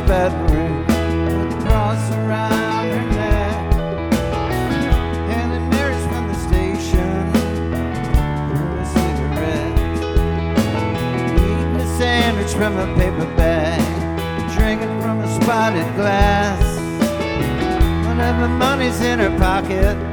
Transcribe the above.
bedroom with a cross around her neck. Hailing Marys from the station through a cigarette, eating a sandwich from a paper bag, drinking from a spotted glass. Whenever money's in her pocket,